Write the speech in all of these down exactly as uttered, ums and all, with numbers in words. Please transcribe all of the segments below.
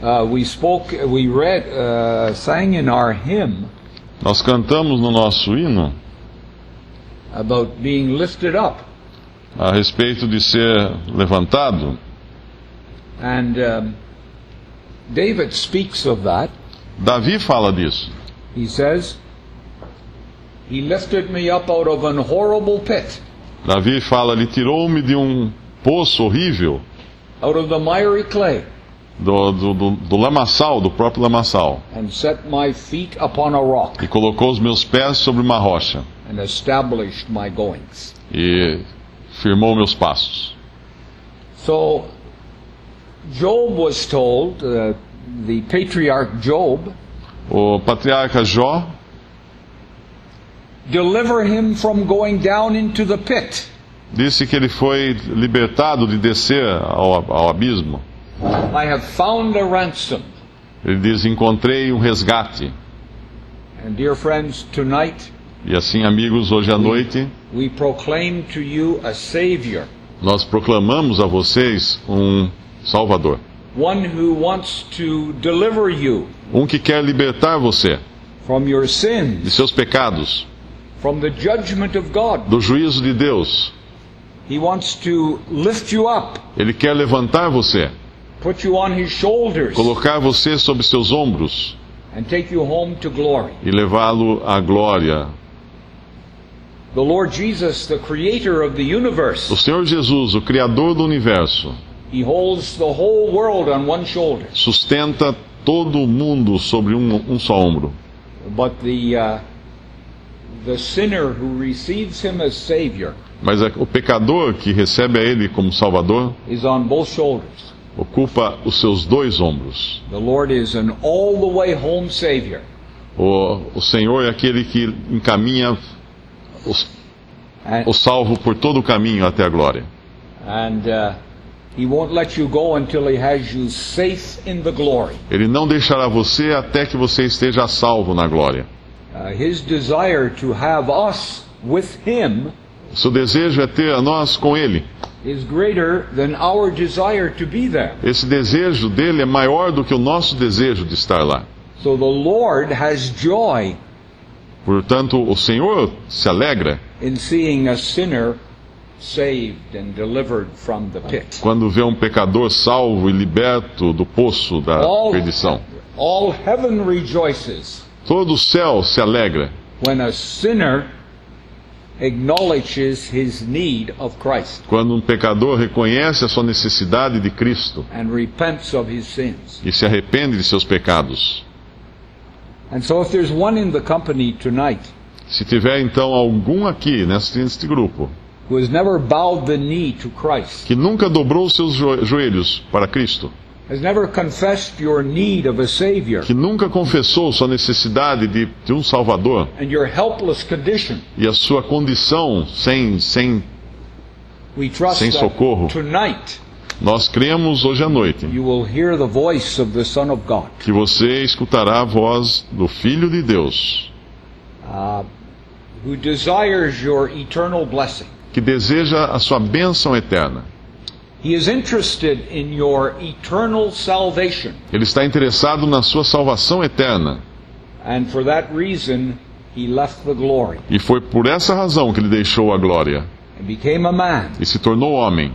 Uh, we spoke, we read, uh, sang in our hymn Nós cantamos no nosso hino about being lifted up. a respeito de ser levantado. And um, David speaks of that. Davi fala disso. He says, He lifted me up out of an horrible pit, Davi fala, ele tirou-me de um poço horrível, out of the miry clay, do, do, do, do lamaçal, do próprio lamaçal, and set my feet upon a rock, e colocou os meus pés sobre uma rocha, and established my goings. e firmou meus passos. So, Job was told, uh, the patriarch Job, O patriarca Jó deliver him from going down into the pit. disse que ele foi libertado de descer ao, ao abismo. I have found a ransom. Ele diz, encontrei um resgate. And dear friends, tonight E assim, amigos, hoje à noite, we proclaim to you a Savior, nós proclamamos a vocês um Salvador. one who wants to deliver you Um que quer libertar você from your de sins, seus pecados, from the judgment of God. do juízo de Deus. He wants to lift you up, Ele quer levantar você, put you on His shoulders, colocar você sobre seus ombros and take you home to glory. e levá-lo à glória. The Lord Jesus, the creator of the universe, O Senhor Jesus, o Criador do universo, He holds the whole world on one shoulder. sustenta todo o mundo sobre um, um só ombro. But the uh, the sinner who receives Him as Savior Mas é- o pecador que recebe a Ele como Salvador is on both shoulders. ocupa os seus dois ombros. The Lord is an all the way home Savior. O, o Senhor é aquele que encaminha os, And, o salvo por todo o caminho até a glória. and uh, He won't let you go until He has you safe in the glory. Ele não deixará você até que você esteja salvo na glória. Uh, his desire to have us with Him Seu desejo é ter a nós com Ele. is greater than our desire to be there. Esse desejo dele é maior do que o nosso desejo de estar lá. So the Lord has joy Portanto, o Senhor se alegra in seeing a sinner saved and delivered from the pit. quando vê um pecador salvo e liberto do poço da All, perdição. all heaven rejoices Todo o céu se alegra when a sinner acknowledges his need of Christ quando um pecador reconhece a sua necessidade de Cristo and repents of his sins. e se arrepende de seus pecados. And so if there's one in the company tonight Se tiver então algum aqui neste, neste grupo who has never bowed the knee to Christ, que nunca dobrou seus jo- joelhos para Cristo, has never confessed your need of a Savior que nunca confessou sua necessidade de, de um Salvador and your helpless condition, e a sua condição sem, sem we trust Sem that socorro. tonight nós cremos hoje à noite you will hear the voice of the Son of God, que você escutará a voz do Filho de Deus, uh, who desires your eternal blessing. que deseja a sua bênção eterna. He is interested in your eternal salvation, Ele está interessado na sua salvação eterna. and for that reason He left the glory E foi por essa razão que ele deixou a glória and became a man. e se tornou homem.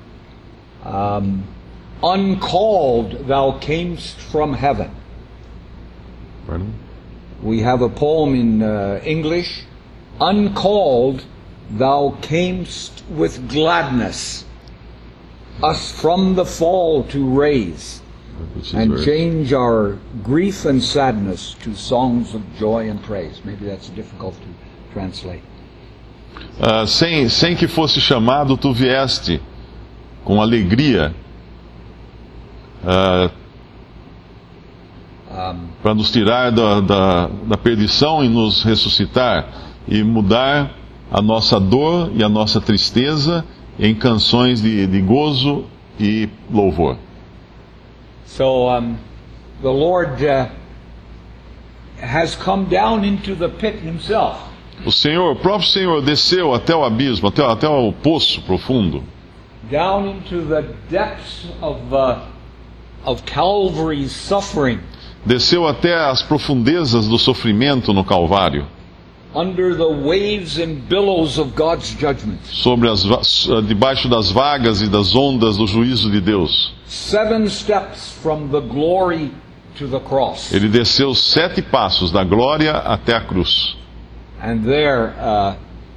Um, uncalled thou camest from heaven. Pardon? We have a poem in uh, English. Uncalled thou camest with gladness, us from the fall to raise, Which is and very- change our grief and sadness to songs of joy and praise. Maybe that's difficult to translate. Ah, sem, sem que fosse chamado, tu vieste com alegria ah, Um, para nos tirar da, da, da perdição e nos ressuscitar e mudar a nossa dor e a nossa tristeza em canções de, de gozo e louvor. so um, the Lord uh, has come down into the pit Himself. O Senhor, o próprio Senhor desceu até o abismo, até, até o poço profundo, Down into the depths of uh, of Calvary's suffering, desceu até as profundezas do sofrimento no Calvário, under the waves and billows of God's judgment. sobre as, va- debaixo das vagas e das ondas do juízo de Deus. Seven steps from the glory to the cross. Ele desceu sete passos da glória até a cruz. And there uh,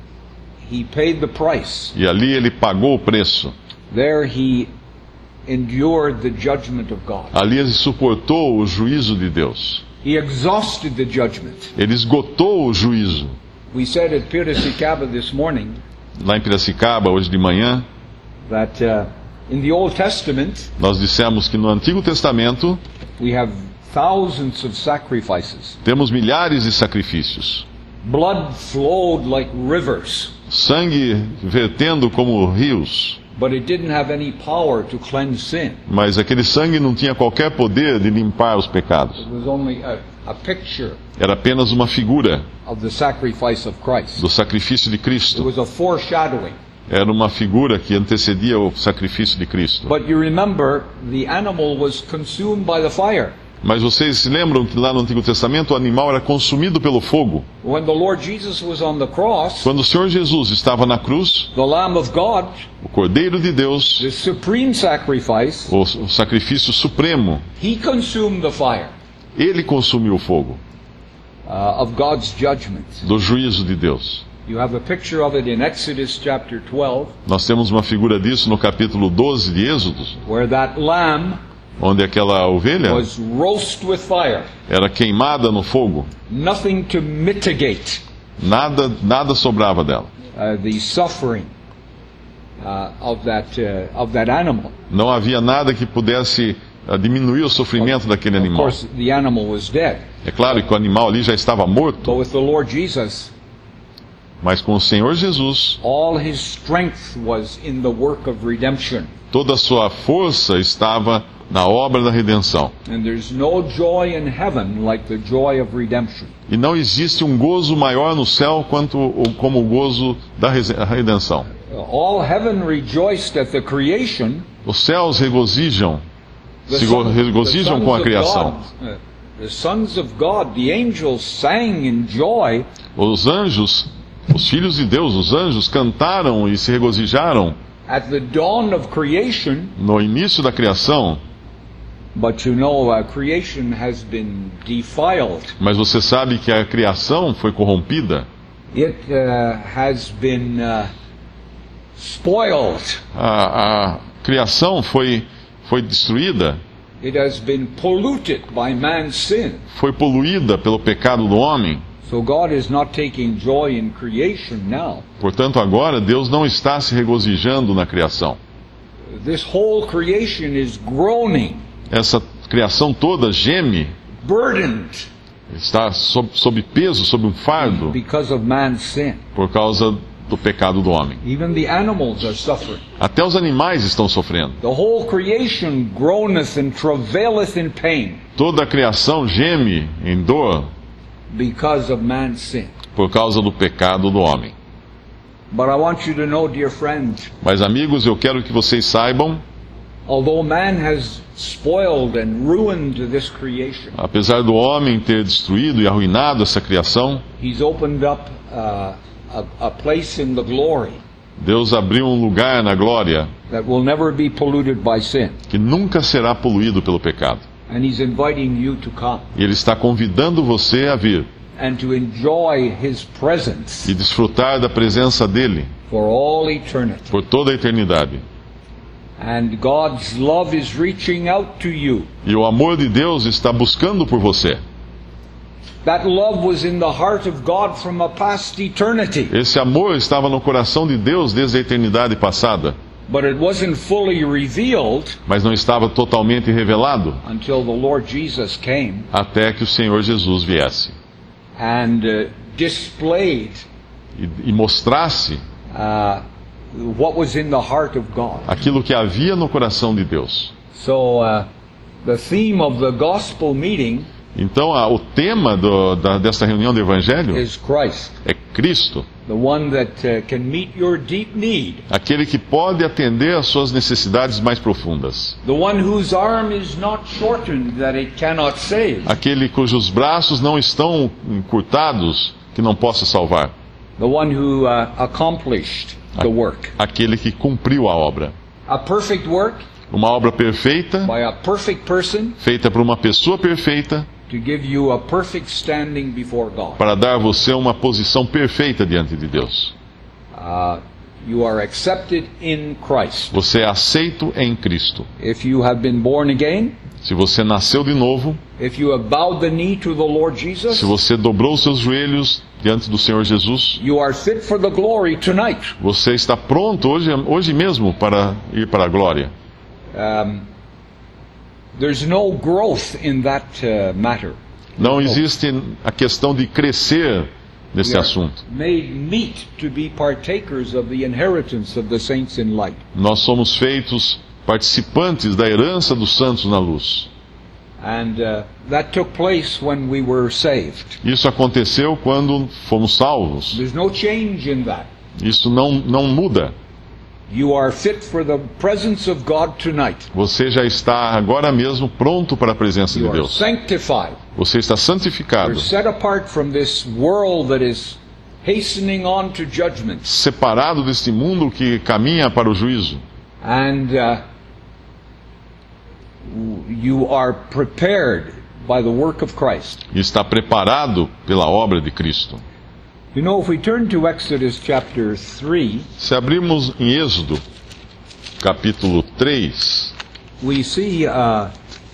he paid the price. E ali ele pagou o preço. There he endured the judgment of God. Ali ele suportou o juízo de Deus. He exhausted the judgment. Ele esgotou o juízo. We said at Piracicaba this morning Lá em Piracicaba, hoje de manhã, that uh, in the Old Testament nós dissemos que no Antigo Testamento we have thousands of sacrifices. temos milhares de sacrifícios. Blood flowed like rivers, Sangue vertendo como rios. but it didn't have any power to cleanse sin. Mas aquele sangue não tinha qualquer poder de limpar os pecados. It was only a, a picture Era apenas uma figura of the sacrifice of Christ. do sacrifício de It Cristo. was a foreshadowing. Era uma figura que antecedia o sacrifício de Cristo. But you remember, the animal was consumed by the fire. Mas vocês se lembram que lá no Antigo Testamento o animal era consumido pelo fogo? When the Lord Jesus was on the cross, Quando o Senhor Jesus estava na cruz, the Lamb of God, o Cordeiro de Deus, the supreme sacrifice, o, o sacrifício supremo, he consumed the fire ele consumiu o fogo uh, of God's judgment. do juízo de Deus. You have a picture of it in Exodus chapter twelve, Nós temos uma figura disso no capítulo doze de Êxodo, where that lamb onde aquela ovelha was roast with fire. era queimada no fogo. Nothing to mitigate Nada, nada sobrava dela. uh, the suffering uh, of that uh, of that animal. Não havia nada que pudesse ah, diminuir o sofrimento daquele Of animal. course, the animal was dead, É claro que o animal ali já estava but morto, with the Lord Jesus, mas com o Senhor Jesus, all his strength was in the work of redemption. toda a sua força estava na obra da redenção. And there's no joy in heaven like the joy of redemption. E não existe um gozo maior no céu quanto o, como o gozo da rese- redenção. All heaven rejoiced at the creation. Os céus regozijam, The se go- son- regozijam the com a sons of criação. God, uh, the sons of God, the angels sang in joy Os anjos, os filhos de Deus, os anjos cantaram e se regozijaram at the dawn of creation. no início da criação. But you know, uh, creation has been defiled. Mas você sabe que a criação foi corrompida. It uh, has been uh, spoiled. A, a criação foi, foi destruída, It has been polluted by man's sin. foi poluída pelo pecado do homem. So God is not taking joy in creation now. Portanto, agora Deus não está se regozijando na criação. This whole creation is groaning, Essa criação toda geme, burdened está sob, sob peso, sob um fardo, because of man's sin. por causa do pecado do homem. Even the animals are suffering. Até os animais estão sofrendo. The whole creation groaneth and travaileth in pain Toda a criação geme em dor because of man's sin. por causa do pecado do homem. But I want you to know, dear friend, Mas, amigos, eu quero que vocês saibam, although man has spoiled and ruined this creation, apesar do homem ter destruído e arruinado essa criação, he's opened up uh, a, a place in the glory Deus abriu um lugar na glória that will never be polluted by sin. que nunca será poluído pelo pecado. And he's inviting you to come E Ele está convidando você a vir and to enjoy his presence e desfrutar da presença dEle for all eternity. por toda a eternidade. And God's love is reaching out to you. E o amor de Deus está buscando por você. That love was in the heart of God from a past eternity, Esse amor estava no coração de Deus desde a eternidade passada, but it wasn't fully revealed mas não estava totalmente revelado until the Lord Jesus came até que o Senhor Jesus viesse and uh, displayed e, e mostrasse uh, what was in the heart of God. aquilo que havia no coração de Deus. So uh, the theme of the gospel meeting Então, a, o tema do, da, dessa reunião do Evangelho is Christ. é Cristo. The one that uh, can meet your deep need. Aquele que pode atender às suas necessidades mais profundas. The one whose arm is not shortened that it cannot save. Aquele cujos braços não estão encurtados, que não possa salvar. The one who uh, accomplished the work. Aquele que cumpriu a obra. A perfect work. Uma obra perfeita, By a perfect person. feita por uma pessoa perfeita, To give you a perfect standing before God. para dar a você uma posição perfeita diante de Deus. Uh, you are accepted in Christ. Você é aceito em Cristo. If you have been born again, Se você nasceu de novo, if you have bowed the knee to the Lord Jesus, se você dobrou seus joelhos diante do Senhor Jesus, you are fit for the glory tonight. você está pronto hoje, hoje mesmo para ir para a glória. Um, there's no growth in that uh, matter. Não existe a questão de crescer nesse We are assunto. made meet to be partakers of the inheritance of the saints in light. Nós somos feitos participantes da herança dos santos na luz. And uh, that took place when we were saved. Isso aconteceu quando fomos salvos. There's no change in that. Isso não, não muda. You are fit for the presence of God tonight. Você já está agora mesmo pronto para a presença You de are Deus. sanctified. Você está santificado, You're set apart from this world that is hastening on to judgment. separado deste mundo que caminha para o juízo. And uh, you are prepared by the work of Christ. E está preparado pela obra de Cristo. You know, if we turn to Exodus chapter three, Se abrirmos em Êxodo, capítulo três, we see uh,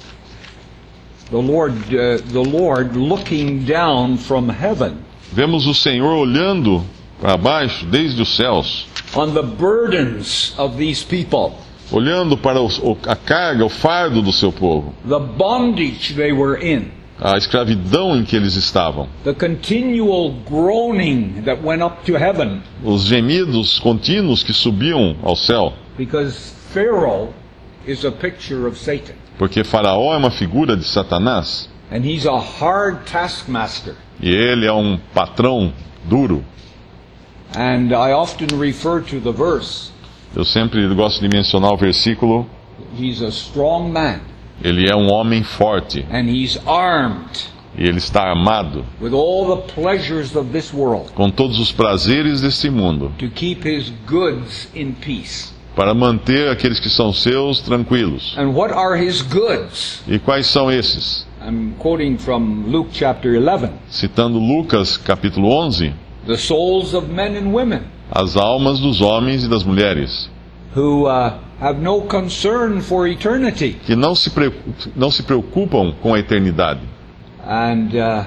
the Lord, uh, the Lord looking down from heaven vemos o Senhor olhando para baixo, desde os céus, on the burdens of these people, olhando para os- o- a carga, o fardo do seu povo, the bondage they were in, a escravidão em que eles estavam, the continual groaning that went up to heaven, os gemidos contínuos que subiam ao céu, because Pharaoh is a picture of Satan, porque Faraó é uma figura de Satanás, and he's a hard taskmaster. e ele é um patrão duro. And I often refer to the verse, Eu sempre gosto de mencionar o versículo, he's a strong man, ele é um homem forte, and he's armed e ele está armado with all the pleasures of this world com todos os prazeres deste mundo, to keep his goods in peace. para manter aqueles que são seus tranquilos. And what are his goods? E quais são esses? I'm quoting from Luke chapter eleven. Citando Lucas capítulo onze, The souls of men and women as almas dos homens e das mulheres, who uh, have no concern for eternity. que não se, pre- não se preocupam com a eternidade. And uh,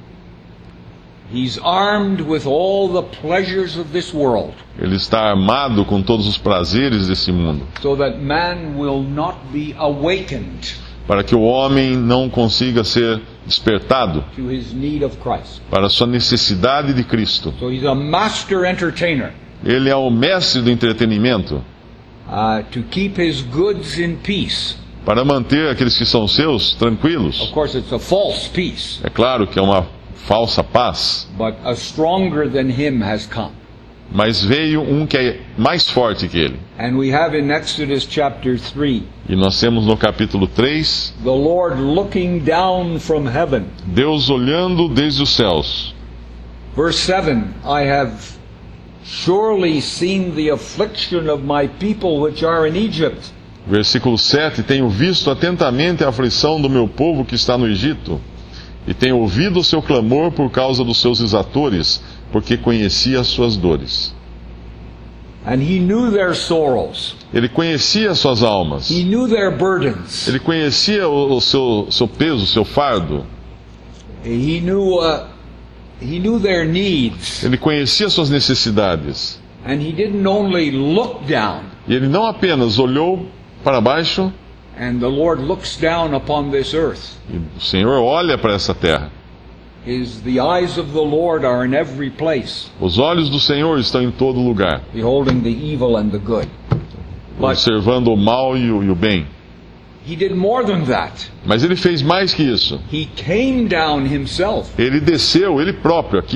he's armed with all the pleasures of this world, Ele está armado com todos os prazeres desse mundo, so that man will not be awakened para que o homem não consiga ser despertado to his need of Christ. para a sua necessidade de Cristo. So he's a master entertainer Ele é o mestre do entretenimento, uh, to keep his goods in peace. para manter aqueles que são seus tranquilos. Of course, it's a false peace, É claro que é uma falsa paz, but a stronger than him has come. mas veio um que é mais forte que ele. And we have in Exodus chapter three, E nós temos no capítulo três, the Lord looking down from heaven. Deus olhando desde os céus. Verse seven, I have surely seen the affliction of my people which are in Egypt, Versículo sete: Tenho visto atentamente a aflição do meu povo que está no Egito, e tenho ouvido o seu clamor por causa dos seus exatores, porque conhecia as suas dores. and he knew their sorrows, Ele conhecia as suas almas. he knew their burdens, Ele conhecia o, o seu, seu peso, o seu fardo. he knew uh, he knew their needs, Ele conhecia as suas necessidades. and he didn't only look down. E ele não apenas olhou para baixo, And the Lord looks down upon this earth. e o Senhor olha para essa terra. His, the eyes of the Lord are in every place, Os olhos do Senhor estão em todo lugar, beholding the evil and the good. But observando o mal e o, e o bem. he did more than that. Mas ele fez mais que isso. He came down himself. Ele desceu, ele próprio aqui.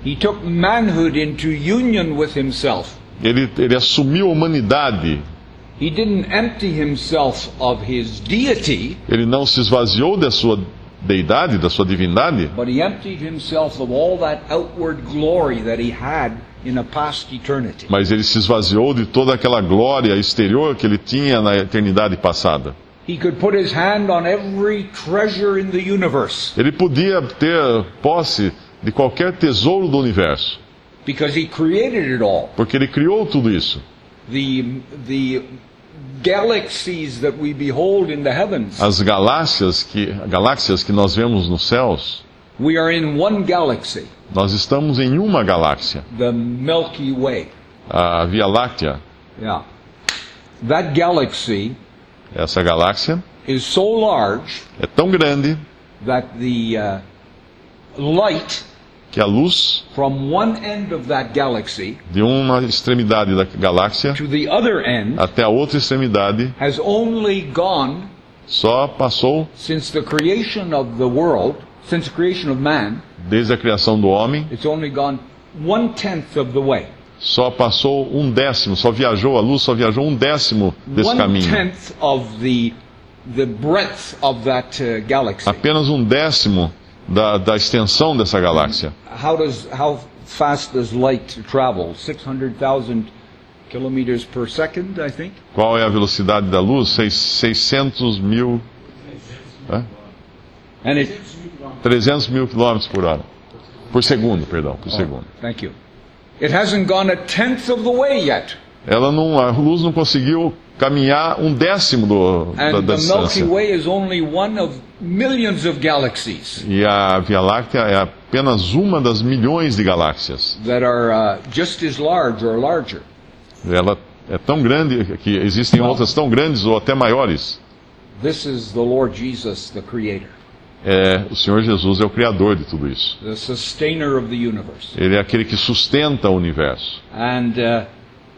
He took manhood into union with himself. Ele, ele assumiu a humanidade. He didn't empty himself of his deity, Ele não se esvaziou da sua deidade, da sua divindade, but he emptied himself of all that outward glory that he had in a past eternity. mas ele se esvaziou de toda aquela glória exterior que ele tinha na eternidade passada. He could put his hand on every treasure in the universe Ele podia ter posse de qualquer tesouro do universo, because he created it all. porque ele criou tudo isso. The the galaxies that we behold in the heavens. As galáxias que, galáxias que nós vemos nos céus, We are in one galaxy, nós estamos em uma galáxia, the Milky Way. a Via Láctea. Yeah. That galaxy Essa galáxia is so large é tão grande that the uh, light que a luz from one end of that galaxy de uma extremidade da galáxia to the other end até a outra extremidade has only gone só passou, since the creation of the world, since the creation of man, desde a criação do homem, it's only gone one tenth of the way. só passou um décimo, só viajou, a luz só viajou um décimo desse One caminho. tenth of the the breadth of that uh, galaxy. Apenas um décimo da, da extensão dessa galáxia. How does how fast does light travel? Six hundred thousand kilometers per second, I think. Qual é a velocidade da luz? Seis- seiscentos mil... É? And it. trezentos mil quilômetros por hora. Por segundo, perdão, por segundo. Thank you. It hasn't gone a tenth of the way yet, Ela não, a luz não conseguiu caminhar um décimo do, da, and da the Milky distância. Way is only one of millions of galaxies E a Via Láctea é apenas uma das milhões de galáxias. that are uh, just as large or larger. Ela é tão grande que existem outras tão grandes ou até maiores. This is the Lord Jesus, the Creator, É, o Senhor Jesus é o Criador de tudo isso. the sustainer of the universe. Ele é aquele que sustenta o universo. And uh,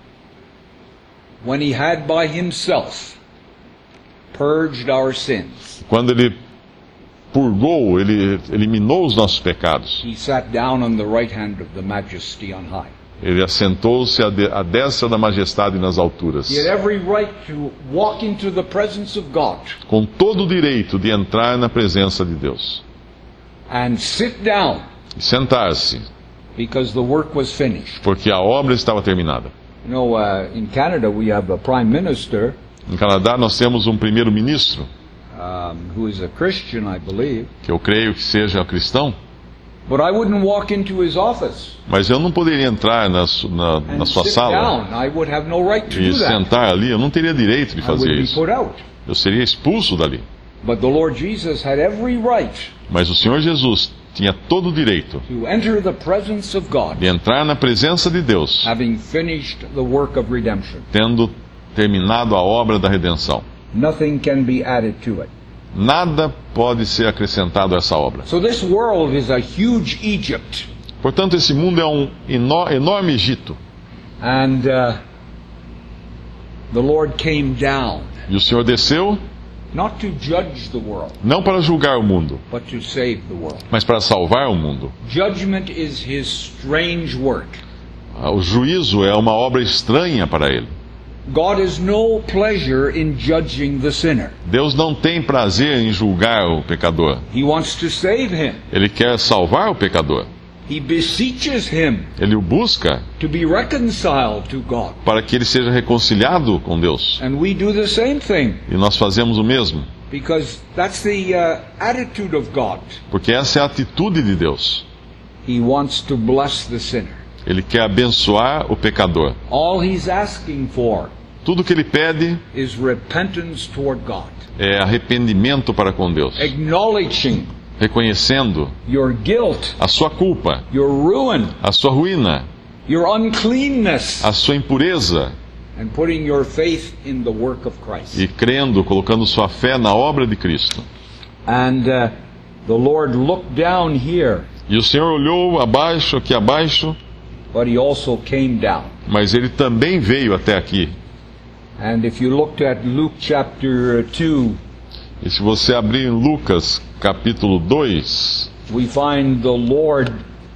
when he had by himself purged our sins, Quando ele purgou, ele eliminou os nossos pecados. he sat down on the right hand of the Majesty on high. Ele assentou-se à, de, à destra da majestade nas alturas, He had every right to walk into the presence of God com todo o direito de entrar na presença de Deus and sit down e sentar-se, because the work was finished. porque a obra estava terminada. You know, uh, in Canada we have a prime minister Em Canadá nós temos um primeiro-ministro, um, who is a Christian, I believe, que eu creio que seja cristão, but I wouldn't walk into his office mas eu não poderia entrar na, su- na, na and sua sit sala down. I would have no right to e do that. sentar ali, eu não teria direito de I would fazer be isso. put out. Eu seria expulso dali. But the Lord Jesus had every right Mas o Senhor Jesus tinha todo o direito to enter the presence of God, de entrar na presença de Deus, having finished the work of redemption. tendo terminado a obra da redenção. Nothing can be added to it. Nada pode ser acrescentado a essa obra. So this world is a huge Egypt, Portanto, esse mundo é um eno- enorme Egito. and uh, the Lord came down, E o Senhor desceu, not to judge the world, não para julgar o mundo, but to save the world. mas para salvar o mundo. Judgment is his strange work. Ah, O juízo é uma obra estranha para ele. God has no pleasure in judging the sinner. Deus não tem prazer em julgar o pecador. He wants to save him. Ele quer salvar o pecador. He beseeches him Ele o busca to be reconciled to God. para que ele seja reconciliado com Deus. And we do the same thing, E nós fazemos o mesmo, because that's the uh, attitude of God. porque essa é a atitude de Deus. He wants to bless the sinner. Ele quer abençoar o pecador. All he's asking for Tudo que ele pede is repentance toward God, é arrependimento para com Deus, acknowledging reconhecendo your guilt, a sua culpa, your ruin, a sua ruína, your uncleanness, a sua impureza, and putting your faith in the work of Christ. e crendo, colocando sua fé na obra de Cristo. And uh, the Lord looked down here, E o Senhor olhou abaixo, aqui abaixo, but he also came down. mas ele também veio até aqui. And if you looked at Luke chapter two, E se você abrir em Lucas capítulo dois, we find the Lord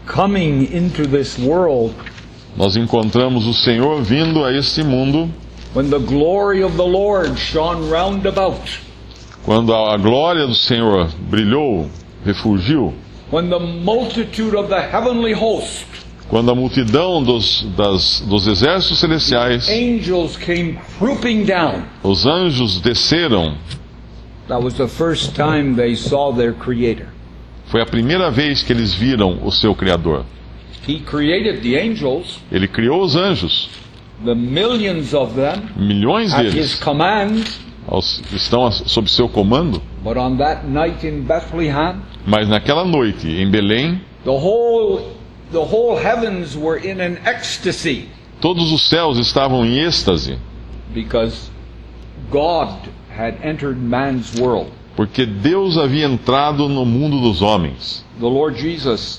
coming into this world nós encontramos o Senhor vindo a este mundo when the glory of the Lord shone round about, quando a glória do Senhor brilhou, refulgiu, when the multitude of the heavenly host, quando a multidão dos, das, dos exércitos celestiais, angels came trooping down. os anjos desceram. That was the first time they saw their Creator. Foi a primeira vez que eles viram o seu Criador. He created the angels, Ele criou os anjos, the millions of them, milhões at His deles command, aos- estão a- sob seu comando, but on that night in Bethlehem, mas naquela noite em Belém, the whole, the whole heavens were in an ecstasy, todos os céus estavam em êxtase, because God had entered man's world. porque Deus havia entrado no mundo dos homens. The Lord Jesus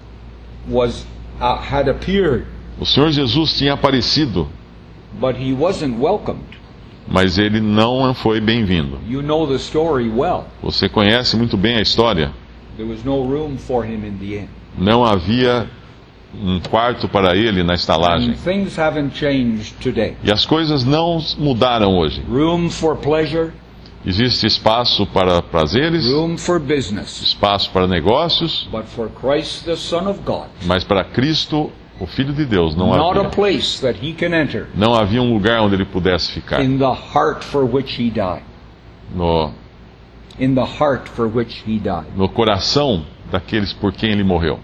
was uh, had appeared, O Senhor Jesus tinha aparecido, but He wasn't welcomed. mas ele não foi bem-vindo. You know the story well. Você conhece muito bem a história. There was no room for Him in the inn. Não havia um quarto para ele na estalagem. And things haven't changed today. E as coisas não mudaram hoje. Room for pleasure, Existe espaço para prazeres, room for business, espaço para negócios, but for Christ the Son of God, mas para Cristo, o Filho de Deus, não not a havia. place that He can enter Não havia um lugar onde ele pudesse ficar. in the heart for which He died. No, In the heart for which He died. no coração daqueles por quem ele morreu.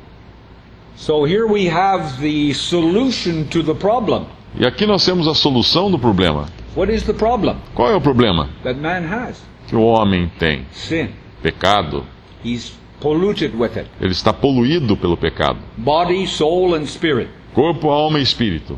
So here we have the solution to the problem. E aqui nós temos a solução do problema. What is the problem Qual é o problema that man has? que o homem tem? Sin. Pecado. He's polluted with it. Ele está poluído pelo pecado. Body, soul, and spirit. Corpo, alma e espírito.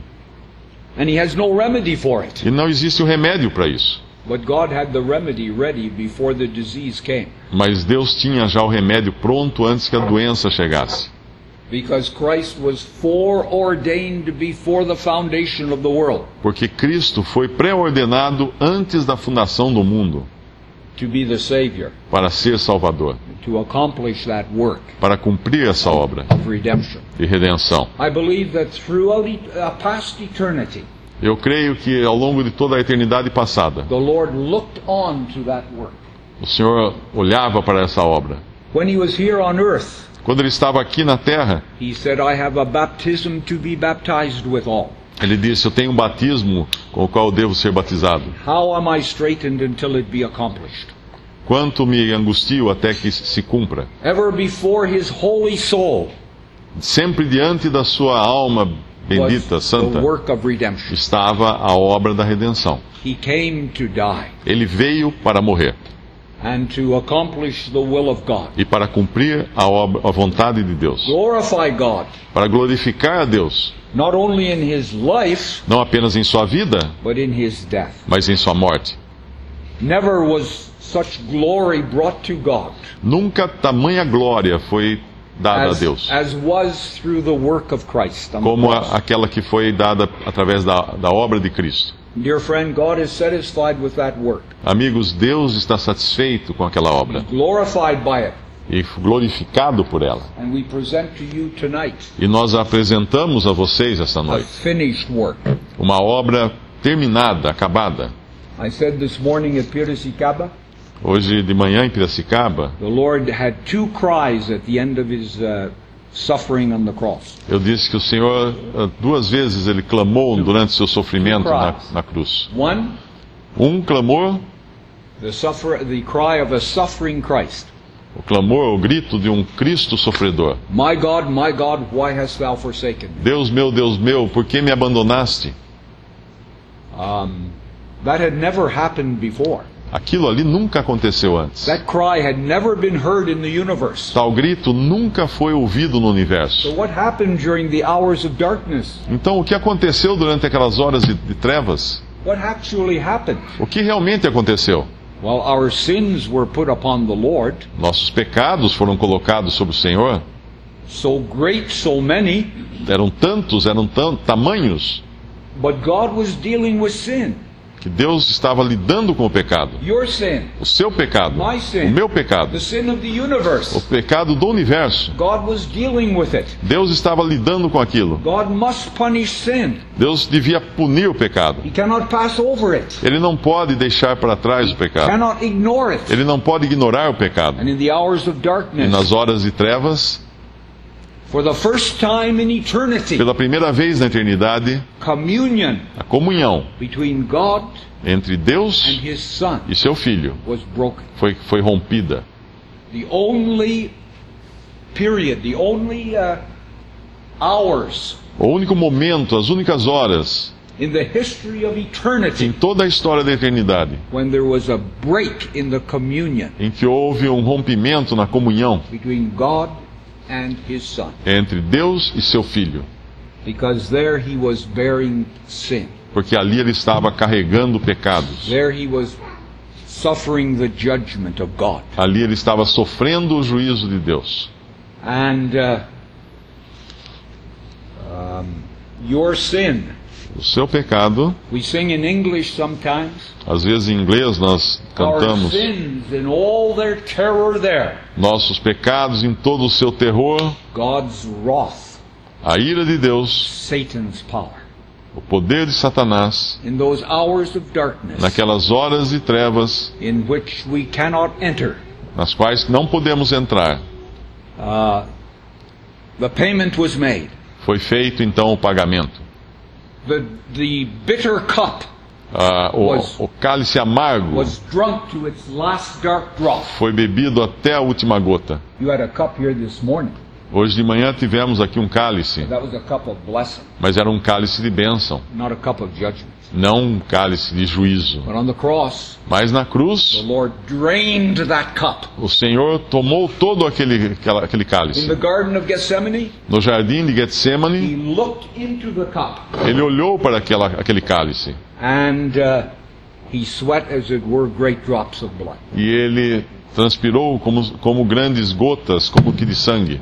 And he has no remedy for it. E não existe um remédio para isso. But God had the remedy ready before the disease came. Mas Deus tinha já o remédio pronto antes que a doença chegasse. Because Christ was foreordained before the foundation of the world Porque Cristo foi pré-ordenado antes da fundação do mundo to be the Savior, para ser Salvador, to accomplish that work para cumprir essa obra of redemption. de redenção. I believe that throughout e- uh, past eternity, Eu creio que ao longo de toda a eternidade passada, the Lord looked on to that work. o Senhor olhava para essa obra. When He was here on earth, Quando ele estava aqui na terra, He said, I have a baptism to be baptized withal. ele disse: Eu tenho um batismo com o qual eu devo ser batizado. How am I straitened until it be accomplished? Quanto me angustio até que se cumpra. Ever before His holy soul Sempre diante da sua alma bendita, was santa, the work of redemption. estava a obra da redenção. He came to die Ele veio para morrer and to accomplish the will of God. e para cumprir a, obra, a vontade de Deus, Glorify God, para glorificar a Deus, not only in His life, não apenas em sua vida, but in His death. mas em sua morte. Never was such glory brought to God Nunca tamanha glória foi dada a as, Deus as was through the work of Christ on the como cross. a, aquela que foi dada através da, da obra de Cristo. Dear friend, God is satisfied with that work. Amigos, Deus está satisfeito com aquela obra Glorified by it. e glorificado por ela. And we present to you tonight E nós apresentamos a vocês esta a noite finished work. uma obra terminada, acabada. I said this morning at Piracicaba, Hoje de manhã em Piracicaba, the Lord had two cries at the end of His uh, suffering on the cross. eu disse que o Senhor, ah, duas vezes, ele clamou durante seu sofrimento na, na cruz. One, Um clamor, the, suffer- the cry of a suffering Christ. o clamor, o grito de um Cristo sofredor. My God, my God, why hast thou forsaken me? Deus meu, Deus meu, por que me abandonaste? Um, that had never happened before. Aquilo ali nunca aconteceu antes. That cry had never been heard in the universe. Tal grito nunca foi ouvido no So universo. what happened during the hours of darkness? Então, o que aconteceu durante aquelas horas de, de trevas? What actually happened? O que realmente aconteceu? Well, our sins were put upon the Lord, Nossos pecados foram colocados sobre o Senhor. so great, so many, Eram tantos, eram tão, tamanhos, but God was dealing with sin. que Deus estava lidando com o pecado. Your sin, O seu pecado, my o sin, meu pecado, the sin of the o universe. pecado do universo. God was dealing with it. Deus estava lidando com aquilo. God must punish sin. Deus devia punir o pecado. He cannot pass over it. Ele não pode deixar para trás o pecado. Cannot ignore it. Ele não pode ignorar o pecado. And in the hours of E darkness, nas horas de trevas, for the first time in eternity, pela primeira vez na eternidade, communion a comunhão between God entre Deus and His Son e seu Filho was broken. foi, foi rompida. The only period, the only uh, hours O único momento, as únicas horas in the history of eternity em toda a história da eternidade when there was a break in the communion em que houve um rompimento na comunhão between God and His Son, entre Deus e seu Filho, because there He was bearing sin. porque ali ele estava carregando pecados. There He was suffering the judgment of God. Ali ele estava sofrendo o juízo de Deus. And uh, um, your sin, O seu pecado, we sing in English sometimes, às vezes em inglês nós our cantamos, sins in all their terror there, nossos pecados em todo o seu terror, God's wrath, a ira de Deus, Satan's power. o poder de Satanás, In those hours of darkness naquelas horas de trevas in which we cannot enter, nas quais não podemos entrar, uh, the payment was made. foi feito então o pagamento. The, the bitter cup Ah, o, Was- o cálice amargo was drunk to its last dark drop. foi bebido até a última gota. You had a cup here this morning. Hoje de manhã tivemos aqui um cálice, That was a cup of blessing, mas era um cálice de bênção, not a cup of judgment. não um cálice de juízo. But on the cross, Mas na the cruz, Lord drained that cup. o Senhor tomou todo aquele, aquela- aquele In cálice. the Garden of Gethsemane, No jardim de He Getsemane, looked into the cup ele olhou para aquela, aquele cálice and uh, He sweat, as it were, great drops of blood. e ele transpirou como, como grandes gotas, como que de sangue,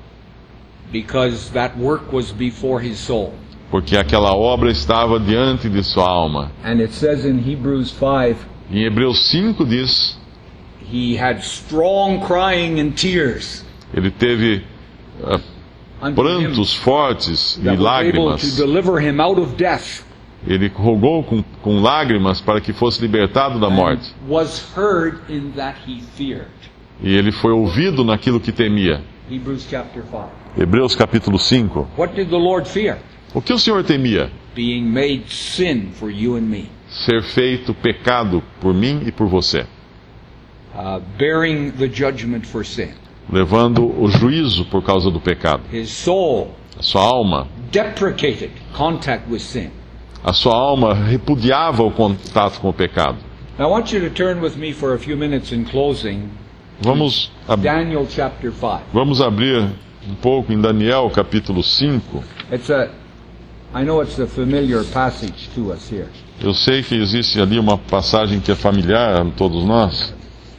Because that work was before His soul. porque aquela obra estava diante de sua alma. And it says in Hebrews five, Em Hebreus cinco diz, He had strong crying and tears ele teve ah, unto Him prantos fortes e that was able to lágrimas. deliver Him out of death, Ele rogou com, com lágrimas para que fosse libertado da morte. and was heard in that He feared. E ele foi ouvido naquilo que temia. Hebrews chapter five. Hebreus capítulo cinco. What did the Lord fear? O que o Senhor temia? Being made sin for you and me. Ser feito pecado por mim e por você, Uh, bearing the judgment for sin. levando o juízo por causa do pecado. His soul A sua alma, deprecated contact with sin. a sua alma repudiava o contato com o pecado. Now, I want you to turn with me for a few minutes in closing, Vamos, ab- Daniel chapter five. vamos abrir um pouco em Daniel capítulo cinco. It's a, I know it's a familiar passage to us here. Eu sei que existe ali uma passagem que é familiar a todos nós.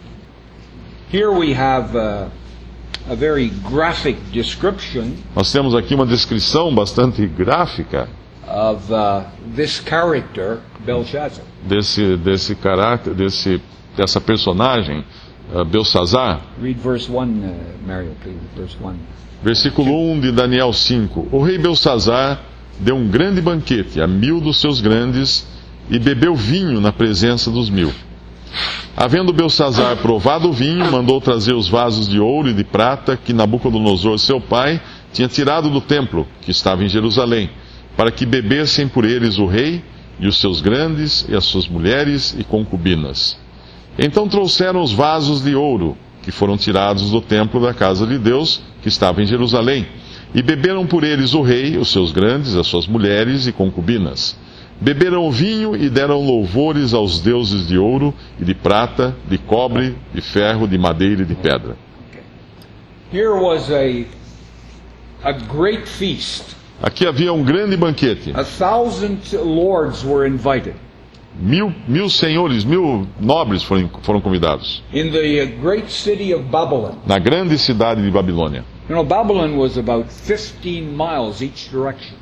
Here we have uh, a very graphic description Nós temos aqui uma descrição bastante gráfica of uh, this character, Belshazzar. desse, desse caráter, desse, dessa personagem, uh, Belsazar. Read verse one, uh, Mario, please. Verse one. Versículo um de Daniel cinco. O rei Belsazar deu um grande banquete a mil dos seus grandes e bebeu vinho na presença dos mil. Havendo Belsazar provado o vinho, mandou trazer os vasos de ouro e de prata que Nabucodonosor, seu pai, tinha tirado do templo, que estava em Jerusalém, para que bebessem por eles o rei e os seus grandes e as suas mulheres e concubinas. Então trouxeram os vasos de ouro, que foram tirados do templo da casa de Deus, que estava em Jerusalém, e beberam por eles o rei, os seus grandes, as suas mulheres e concubinas. Beberam o vinho e deram louvores aos deuses de ouro e de prata, de cobre, de ferro, de madeira e de pedra. Here was a, a great feast. Aqui havia um grande banquete. A thousand lords were invited. Mil, mil senhores, mil nobres foram, foram convidados. In the uh, great city of Babylon. Na grande cidade de Babilônia. You know, Babylon was about fifteen miles each direction.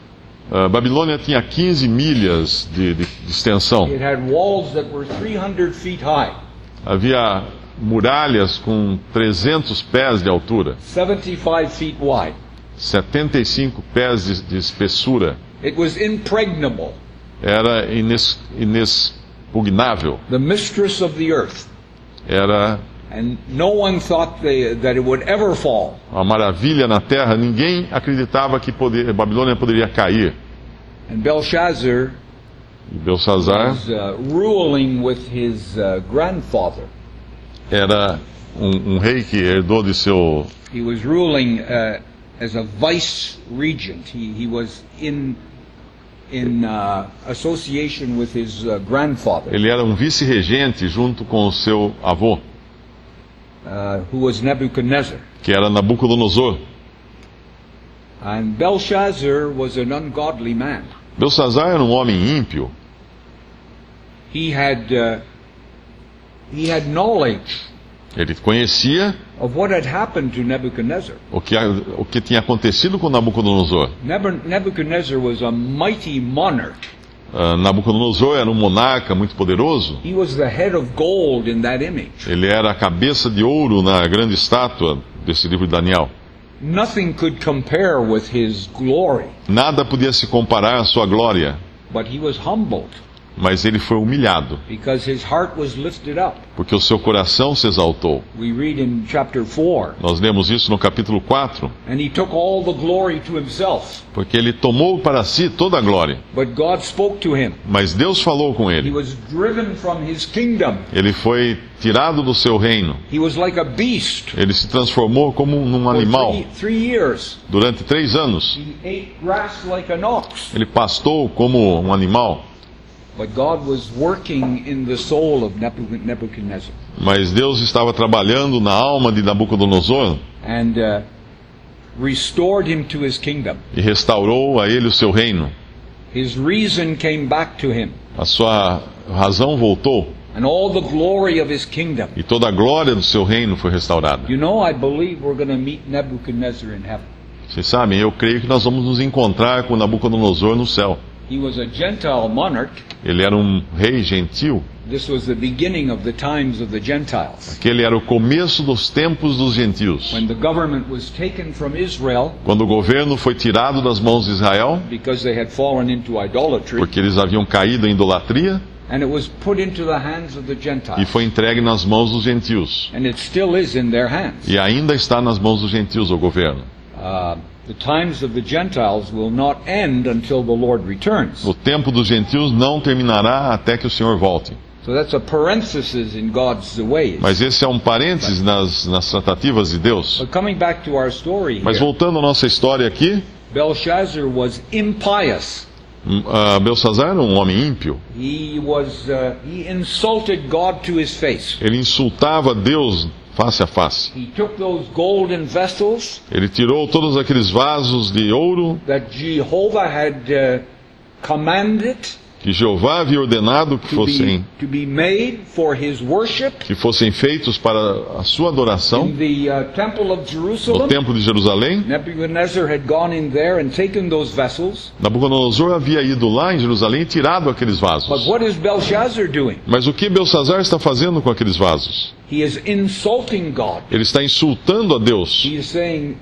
A Babilônia tinha quinze milhas de, de, de extensão. It had walls that were three hundred feet high, Havia muralhas com trezentos pés de altura, seventy-five feet wide. setenta e cinco pés de, de espessura. It was impregnable, Era ines, inexpugnável. the mistress of the earth. Era And no one thought they, that it would ever fall. uma maravilha na terra. Ninguém acreditava que poder, Babilônia poderia cair. And Belshazzar E Belsazar was uh, ruling with his uh, grandfather. era um, um rei que herdou de seu... He was ruling uh, as a vice regent. He, he was in in uh, association with his uh, grandfather, Ele era um vice-regente junto com o seu avô, uh, who was Nebuchadnezzar. que era Nabucodonosor. And Belshazzar was an ungodly man. Belsazar era um homem ímpio. He had uh, he had knowledge Ele conhecia of what had happened to Nebuchadnezzar. o que, o que tinha acontecido com Nabucodonosor. Nebu- Nebuchadnezzar was a mighty monarch. Uh, Nabucodonosor era um monarca muito poderoso. He was the head of gold in that image. Ele era a cabeça de ouro na grande estátua desse livro de Daniel. Nothing could compare with his glory, Nada podia se comparar à sua glória, but he was humbled mas ele foi humilhado, because his heart was lifted up. porque o seu coração se exaltou. We read in chapter four, Nós lemos isso no capítulo quatro, and he took all the glory to himself, porque ele tomou para si toda a glória, but God spoke to him. mas Deus falou com He ele. was driven from his kingdom. Ele foi tirado do seu reino. He was like a beast Ele se transformou como num for animal three, three years. durante três anos. He ate grass like an ox. Ele pastou como um animal, But God was working in the soul of Nebu- Nebuchadnezzar. mas Deus estava trabalhando na alma de Nabucodonosor And uh, restored him to his kingdom. e restaurou a ele o seu reino. His reason came back to him, A sua razão voltou and all the glory of his kingdom. e toda a glória do seu reino foi restaurada. You know, I believe we're going to meet Nebuchadnezzar in heaven. Vocês sabem, eu creio que nós vamos nos encontrar com Nabucodonosor no céu. He was a Gentile monarch. Ele era um rei gentil. This was the beginning of the times of the Gentiles. Aquele era o começo dos tempos dos gentios. When the government was taken from Israel Quando o governo foi tirado das mãos de Israel, because they had fallen into idolatry, porque eles haviam caído em idolatria, and it was put into the hands of the e Gentiles. foi entregue nas mãos dos gentios. And it still is in their hands. E ainda está nas mãos dos gentios o governo. Uh, the times of the Gentiles will not end until the Lord returns. O tempo dos gentios não terminará até que o Senhor volte. So that's a parenthesis in God's ways. Mas esse é um parênteses nas, nas tratativas de Deus. But coming back to our story Mas here, voltando à nossa história aqui, Belshazzar was impious. uh, Belsazar era um homem ímpio. He was uh, he insulted God to his face. Ele insultava Deus face a face. He took those golden vessels Ele tirou todos aqueles vasos de ouro that Jehovah had uh, commanded que Jeová havia ordenado que to be, fossem, to be made for his worship que fossem feitos para a sua adoração in the uh, temple of no Jerusalem. templo de Jerusalém. Nebuchadnezzar had gone in there and taken those vessels. Nabucodonosor havia ido lá em Jerusalém e tirado aqueles But vasos. what is Belshazzar doing? Mas o que Belsazar está fazendo com aqueles vasos? He is insulting God. Ele está insultando a Deus. He is saying,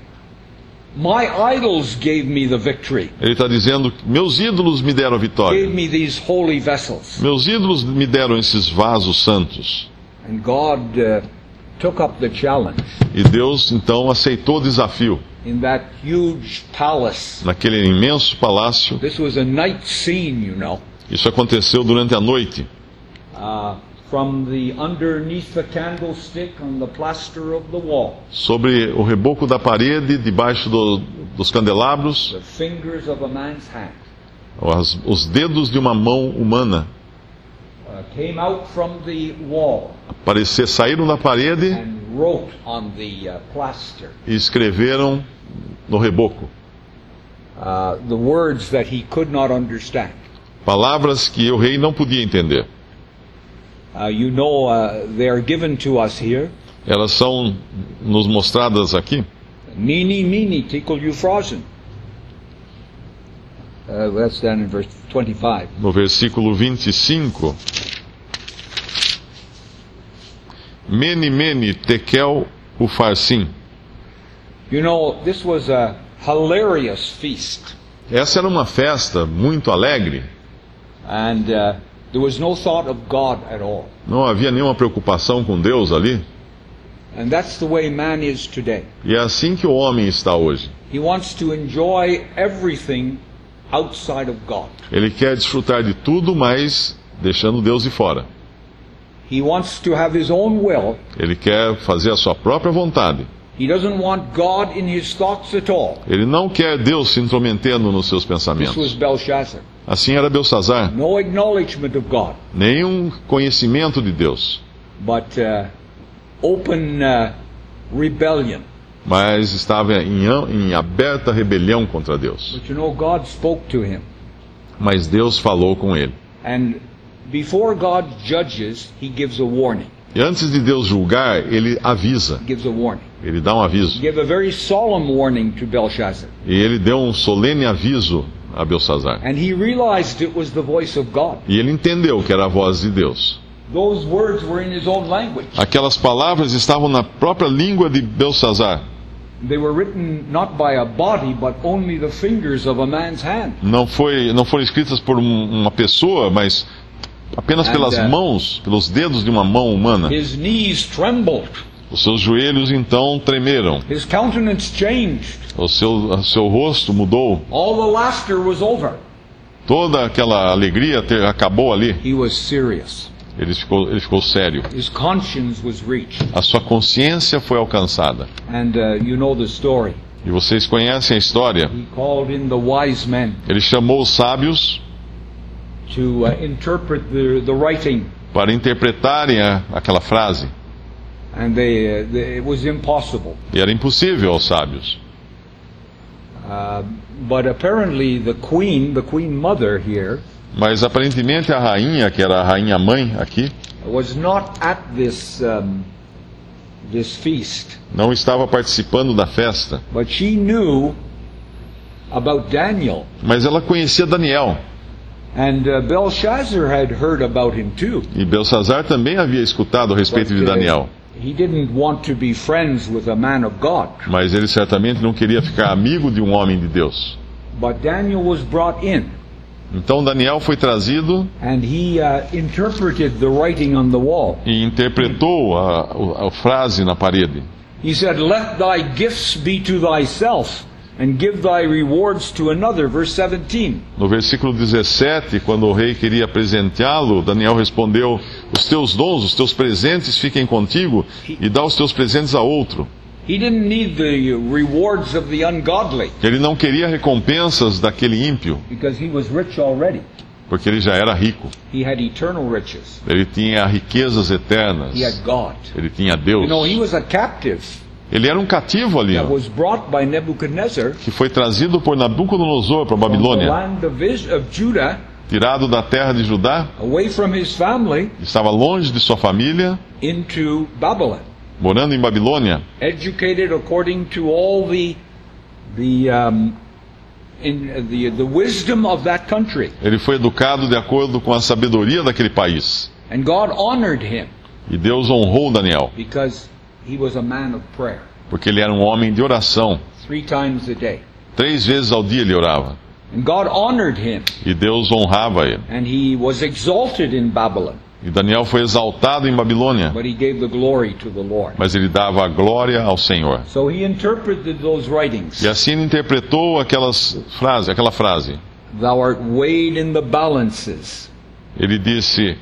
my idols gave me the victory, Ele está dizendo: meus ídolos me deram a gave vitória. me these holy vessels. Meus ídolos me deram esses vasos santos. And God uh, took up the challenge E Deus então aceitou o desafio. in that huge palace. Naquele imenso palácio. This was a night scene, you know. Isso aconteceu durante a noite. Uh, from the underneath the candlestick on the plaster of the wall, Sobre o reboco da parede, debaixo do, dos candelabros, the fingers of a man's hand as, os dedos de uma mão humana uh, came out from the wall aparecer, saíram da parede and wrote on the uh, plaster e escreveram no reboco uh, the words that he could not understand. palavras que o rei não podia entender. Uh, you know, uh, they are given to us here. Elas são nos mostradas aqui. Mene, mene, tekel upharsin. Uh, that's down in verse twenty-five. No versículo vinte e cinco, Mene, mene, tekel ufarsim. You know, this was a hilarious feast. Essa era uma festa muito alegre. And uh, there was no thought of God at all. Não havia nenhuma preocupação com Deus ali. And that's the way man is today. E é assim que o homem está hoje. He wants to enjoy everything outside of God. Ele quer desfrutar de tudo, mas deixando Deus de fora. He wants to have his own will. Ele quer fazer a sua própria vontade. He doesn't want God in his thoughts at all. Ele não quer Deus se intrometendo nos seus This was pensamentos. Belshazzar. Assim era Belsazar. No acknowledgement of God, Nenhum conhecimento de Deus, but uh, open uh, rebellion. mas estava em, em aberta rebelião contra Deus. But you know, God spoke to him. Mas Deus falou com ele. And before God judges, he gives a warning. E antes de Deus julgar, ele avisa. He gives a warning. Ele dá um He aviso. gave a very solemn warning to Belshazzar. E ele deu um solene aviso a Belsazar. And he realized it was the voice of God. E ele entendeu que era a voz de Deus. Those words were in his own language. Aquelas palavras estavam na própria língua de Belsazar. They were written not by a body, but only the fingers of a man's hand. Não, foi, não foram escritas por um- uma pessoa, mas apenas pelas And, uh, mãos, pelos dedos de uma mão humana. His knees trembled. Os seus joelhos então tremeram. His countenance changed. O seu, o seu rosto mudou. All the laughter was over. Toda aquela alegria ter, acabou ali. He was serious. Ele ficou, ele ficou sério. His conscience was reached. A sua consciência foi alcançada. And uh, you know the story. E vocês conhecem a história. He called in the wise men Ele chamou os sábios to uh, interpret the, the writing. para interpretarem a, aquela frase. And they, uh, they, it was impossible. E era impossível aos sábios. Uh, but apparently the queen, the queen mother here, Mas aparentemente a rainha, que era a rainha mãe aqui, was not at this um, this feast. não estava participando da festa. But she knew about Daniel. Mas ela conhecia Daniel. And uh, Belshazzar had heard about him too. E Belsazar também havia escutado a respeito But, de uh, Daniel. He didn't want to be friends with a man of God. Mas ele certamente não queria ficar amigo de um homem de Deus. But Daniel was brought in, Então Daniel foi trazido and he uh, interpreted the writing on the wall. e interpretou a, a, a frase na parede. He said, "Let thy gifts be to thyself, and give thy rewards to another." Verse seventeen. No versículo dezessete, quando o rei queria presenteá-lo, Daniel respondeu: os teus dons, os teus presentes fiquem contigo, e dá os teus presentes a outro. He didn't need the rewards of the ungodly, Ele não queria recompensas daquele ímpio, because he was rich already. porque ele já era rico. He had eternal riches. Ele tinha riquezas eternas. He had God. Ele tinha Deus. You know, he was a captive Ele era um cativo ali, that ó, was brought by Nebuchadnezzar que foi trazido por Nabucodonosor para a from the Babilônia, land of, Is- of Judah, tirado da terra de Judá, away from his family, estava longe de sua família, into Babylon, morando em Babilônia, educated according to all the the um, in uh, the the wisdom of that country, ele foi educado de acordo com a sabedoria daquele país. and God honored him E Deus honrou Daniel, because he was a man of prayer. porque ele era um homem de oração. Three times a day, Três vezes ao dia ele orava. and God honored him, E Deus honrava ele. and he was exalted in Babylon. E Daniel foi exaltado em Babilônia, But he gave the glory to the Lord. mas ele dava a glória ao Senhor. So he interpreted those writings. E assim ele interpretou aquelas frases, aquela frase. Thou art weighed in the balances Ele disse,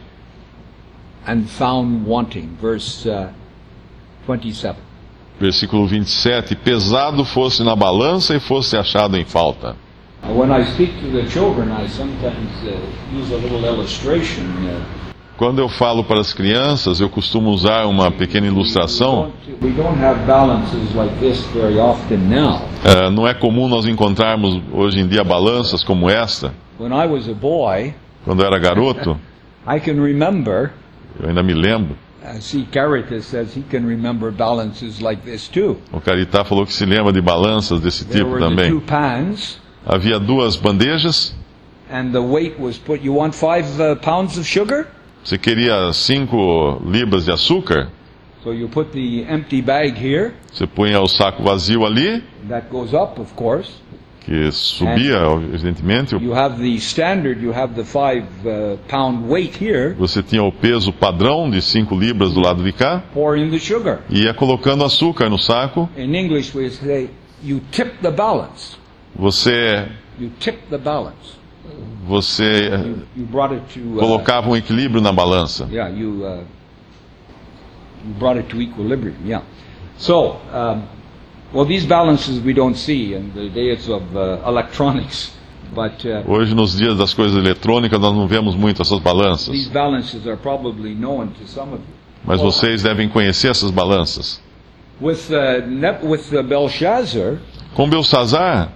and found wanting. Verse uh, twenty-seven. versículo vinte e sete, pesado fosse na balança e fosse achado em falta. Uh, When I speak to the children, I sometimes uh, use a little illustration. Uh, Quando eu falo para as crianças, eu costumo usar uma pequena ilustração. We don't, we don't have balances like this very often now. Uh, não é comum nós encontrarmos hoje em dia balanças como esta. When I was a boy, Quando eu era garoto, I can remember. eu ainda me lembro, Uh, see, Caritas says he can remember balances like this too. o Caritá falou que se lembra de balanças desse There tipo were the two também. pans, Havia duas bandejas. and the weight was put. You want five uh, pounds of sugar? Você queria cinco libras de açúcar? So you put the empty bag here. Você punha o saco vazio ali, That goes up, of course. que subia, evidentemente. You have the standard. You have the five uh, pound weight here. Você tinha o peso padrão de cinco libras do lado de cá. Pour in the sugar. E ia colocando açúcar no saco. In English, we say you tip the balance. Você, You tip the balance. você You brought it to. Uh, colocava um equilíbrio na balança. Yeah, you uh, you brought it to equilibrium. Yeah. So, um, well, these balances we don't see in the days of uh, electronics, but uh, Hoje, nos dias das coisas eletrônicas, nós não vemos muito essas these balanças. balances are probably known to some of you. Mas vocês devem conhecer essas balanças. With uh, Neb- with uh, Belshazzar, Com Belsazar,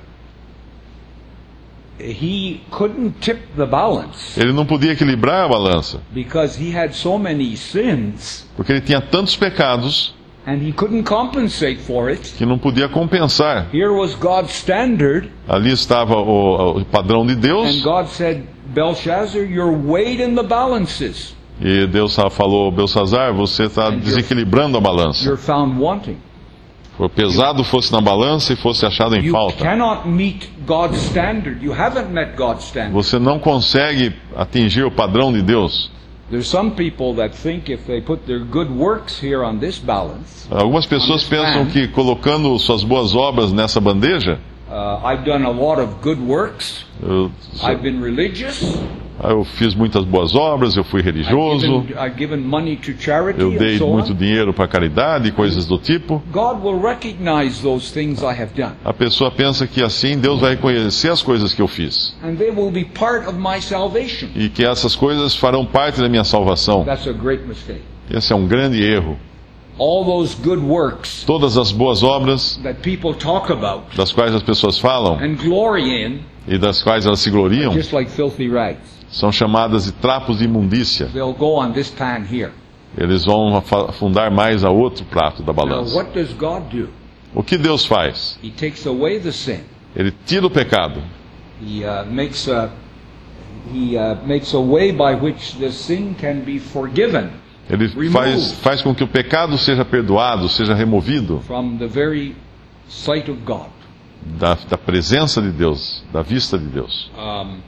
he couldn't tip the balance ele não podia equilibrar a balança, because he had so many sins, porque ele tinha tantos pecados and he couldn't compensate for it. que não podia compensar. Here was God's standard, Ali estava o, o padrão de and Deus, God said, Belshazzar, you're weighed in the balances. e Deus falou: Belsazar, você está desequilibrando a balança. You're found wanting. O pesado fosse na balança e fosse achado em You falta. cannot meet God's standard. You haven't met God's standard. Você não consegue atingir o padrão de Deus. There's some people that think if they put their good works here on this balance, Algumas pessoas pensam que colocando suas boas obras nessa bandeja, uh, I've done a lot of good works. eu, I've been religious. eu fiz muitas boas obras, eu fui I've religioso, given, I've given money to charity eu and dei so muito on. dinheiro para caridade e coisas do tipo. God will recognize those things I have done, A pessoa pensa que assim Deus vai reconhecer as coisas que eu fiz and they will be part of my salvation. e que essas coisas farão parte da minha salvação. That's a great mistake. Esse é um grande erro. All those good works Todas as boas obras that people talk about das quais as pessoas falam and glory in, e das quais elas se gloriam just like filthy rags. são chamadas de trapos de imundícia. They'll go on this pan here. Eles vão afundar mais a outro prato da Now, balança. what does God do? O que Deus faz? He takes away the sin. Ele tira o pecado. He uh, makes a he uh, makes a way by which the sin can be forgiven Ele Remove. faz, faz com que o pecado seja perdoado, seja removido from the very sight of God. da, da presença de Deus, da vista de Deus. Um,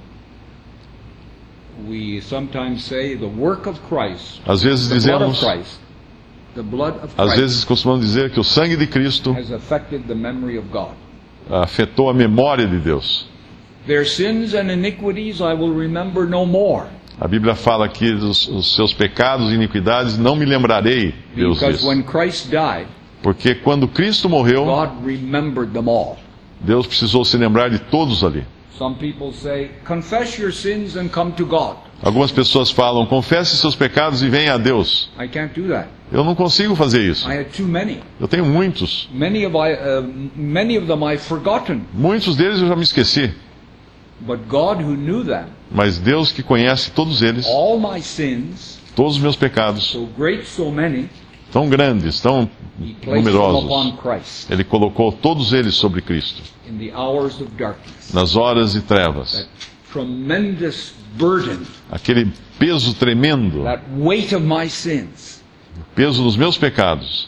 we sometimes say the work of Christ, Às vezes the blood of dizemos, Christ, the blood of às Christ vezes costumamos dizer que o sangue de Cristo has affected the memory of God. afetou a memória de Deus. Their sins and iniquities I will remember no more, A Bíblia fala que os, os seus pecados e iniquidades não me lembrarei, Deus because diz. when Christ died, Porque quando Cristo morreu, God remembered them all. Deus precisou se lembrar de todos ali. Some people say, confess your sins and come to God. Algumas pessoas falam: confesse seus pecados e venha a Deus. I can't do that. Eu não consigo fazer isso. I had too many. Eu tenho muitos. Many of, I, uh, many of them I've forgotten. Muitos deles eu já me esqueci. But God who knew them, Mas Deus que conhece todos eles, all my sins, todos os meus pecados, so great, so many, tão grandes, tão He placed them upon numerosos, Christ Ele colocou todos eles sobre Cristo. in the hours of darkness. Nas horas de trevas. That tremendous burden, Aquele peso tremendo, that weight of my sins, o peso dos meus pecados,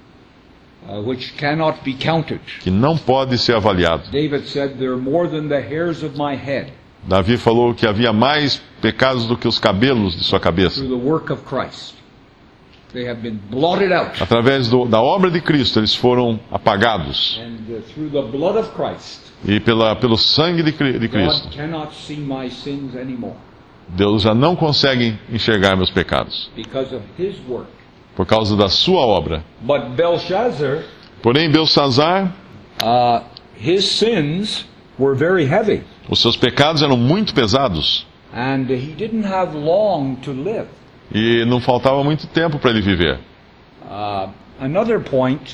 uh, which cannot be counted. que não pode ser avaliado. David said, they're more than the hairs of my head. Davi falou que havia mais pecados do que os cabelos de sua cabeça. Through the work of Christ, they have been blotted out. Através do, da obra de Cristo, eles foram apagados. And uh, through the blood of Christ, E pela, pelo sangue de, Cri- de Cristo, God cannot see my sins anymore Deus já não consegue enxergar meus pecados, because of His work. por causa da sua obra. But Belshazzar, Porém, Belsazar, uh, his sins were very heavy, os seus pecados eram muito pesados. and he didn't have long to live. E não faltava muito tempo para ele viver. Uh, another point,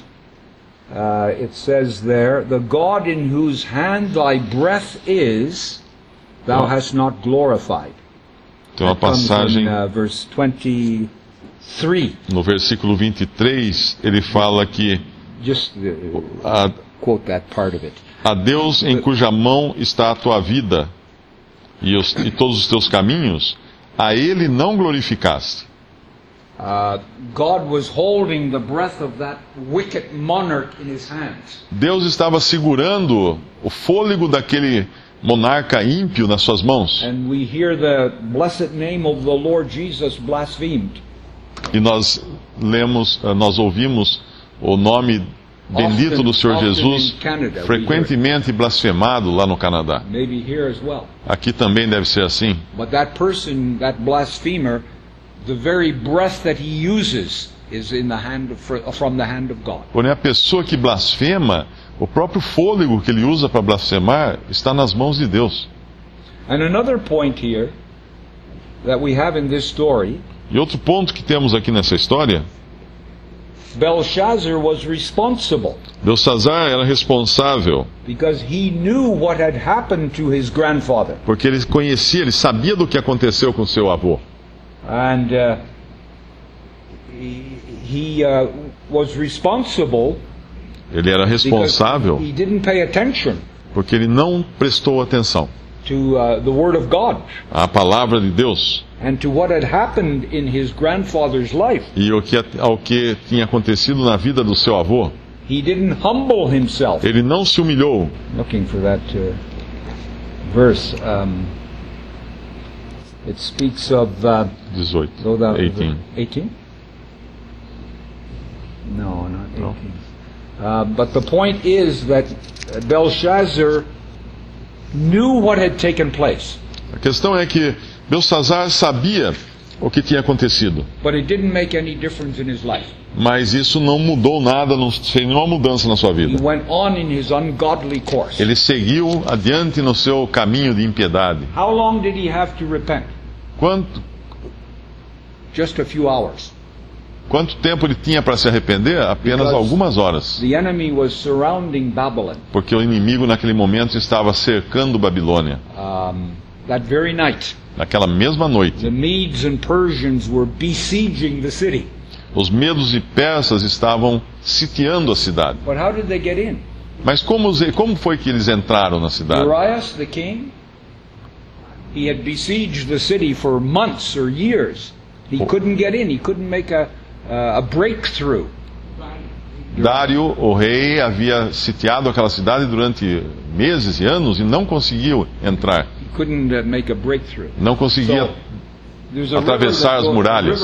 uh, it says there, the God in whose hand thy breath is, thou Oh. hast not glorified. Tem uma That comes passagem in, uh, verse twenty-three. no versículo vinte e três, ele fala que Just uh, a, quote that part of it. A Deus em cuja mão está a tua vida e, os, e todos os teus caminhos, a Ele não glorificaste. Uh, God was holding the breath of that wicked monarch in his hands. Deus estava segurando o fôlego daquele monarca ímpio nas suas mãos. And we hear the blessed name of the Lord Jesus blasphemed. E nós lemos, nós ouvimos o nome bendito do Senhor Jesus frequentemente blasfemado lá no Canadá. Maybe here as well. Aqui também deve ser assim. But that person, that blasphemer, the very breath that he uses is in the hand of, from the hand of God. Porém, a pessoa que blasfema, o próprio fôlego que ele usa para blasfemar está nas mãos de Deus. And another point here that we have in this story, e outro ponto que temos aqui nessa história, Belshazzar was responsible. Belshazzar era responsável. Because he knew what had happened to his grandfather. Porque ele conhecia, ele sabia do que aconteceu com seu avô. And uh, he, he uh, was responsible. Ele era responsável. He didn't pay attention. Porque ele não prestou atenção. To uh, the word of God. A palavra de Deus. And to what had happened in his grandfather's life. E ao que, ao que tinha acontecido na vida do seu avô. He didn't humble himself. Ele não se humilhou. Looking for that uh, verse. Um, it speaks of uh, eighteen. So the, eighteen. eighteen? No, not eighteen. No. Uh, but the point is that Belshazzar knew what had taken place. A questão é que Belshazzar sabia o que tinha acontecido. But it didn't make any difference in his life. Mas isso não mudou nada, não fez nenhuma mudança na sua vida. He went on in his ungodly course. Ele seguiu adiante no seu caminho de impiedade. How long did he have to repent? Quanto Just a few hours. Quanto tempo ele tinha para se arrepender? Apenas Because algumas horas. The enemy was surrounding Babylon. Porque o inimigo naquele momento estava cercando Babilônia. Um, that very night. Naquela mesma noite. The Medes and Persians were besieging the city. Os medos e persas estavam sitiando a cidade. But how did they get in? Mas como, como foi que eles entraram na cidade? Darius, the king, he had besieged the city for months or years. He couldn't get in. He couldn't make a, uh, a breakthrough. Dário, o rei, havia sitiado aquela cidade durante meses e anos e não conseguiu entrar. He couldn't uh, make a breakthrough. Não conseguia so, atravessar as muralhas.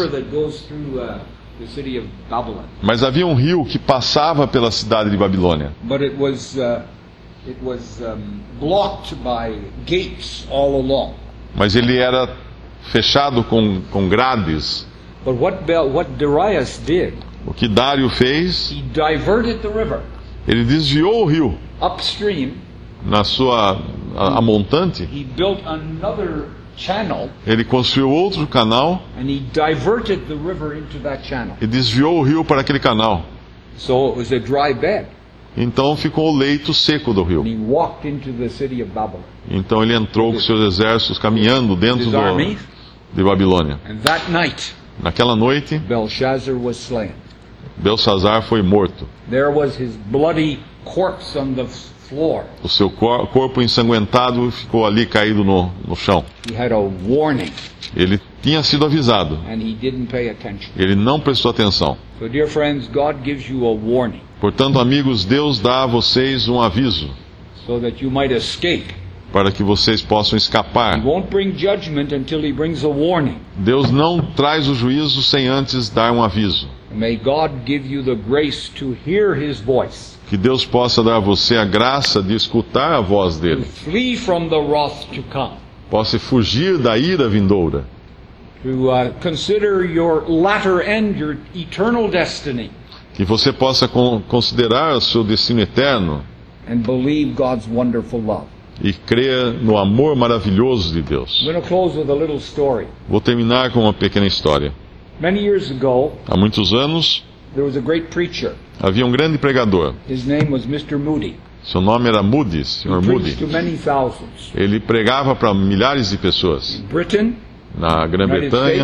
Mas havia um rio que passava pela cidade de Babilônia. But it was, uh, it was, um, blocked by gates all along. Mas ele era fechado com, com grades. But what, Bel, what Darius did, o que Dário fez, he diverted the river. Ele desviou o rio. Upstream, na sua a, a montante. He built another channel, ele construiu outro canal. And he diverted the river into that channel. E desviou o rio para aquele canal. So it was a dry bed. Então ficou o leito seco do rio. And he walked into the city of Babylon. Então ele entrou com seus exércitos caminhando dentro do, de Babilônia. And that night, naquela noite, Belshazzar was slain. Belshazzar foi morto. There was his bloody corpse on the floor. O seu cor, corpo ensanguentado ficou ali caído no, no chão. He had a warning. Ele tinha sido avisado. And he didn't pay attention. Ele não prestou atenção. So, dear friends, God gives you a warning. Portanto, amigos, Deus dá a vocês um aviso. So that you might escape. Para que vocês possam escapar. He won't bring judgment until he brings a warning. Deus não traz o juízo sem antes dar um aviso. May God give you the grace to hear his voice. Que Deus possa dar a você a graça de escutar a voz dele. To flee from the wrath to come. Possa fugir da ira vindoura. To uh, consider your latter end, your eternal destiny. Que você possa considerar o seu destino eterno. And believe God's wonderful love. E crer no amor maravilhoso de Deus. I'm going to close with a little story. Vou terminar com uma pequena história. Many years ago, há muitos anos, there was a great preacher. Havia um grande pregador. His name was Mister Moody. Seu nome era Moody, senhor Moody. To many thousands. Ele pregava para milhares de pessoas. In Britain, na Grã-Bretanha,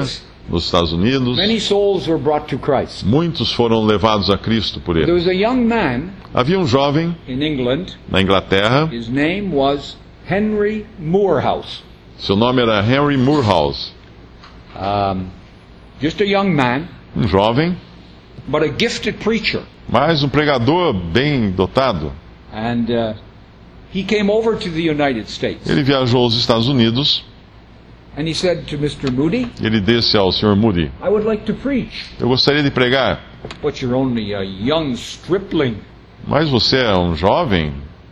nos Estados Unidos. Many souls were brought to Christ. Muitos foram levados a Cristo por There ele. was a young man Havia um jovem in England. na Inglaterra, His name was Henry Moorhouse. seu nome era Henry Moorhouse. Um, just a young man, Um jovem, but a gifted preacher. mas um pregador bem dotado. And uh, he came over to the United States. Ele viajou aos Estados Unidos. And he said to Mister Moody, Ele disse ao senhor Moody: I would like to preach, eu gostaria de pregar, but you're only a young stripling. mas você é um jovem.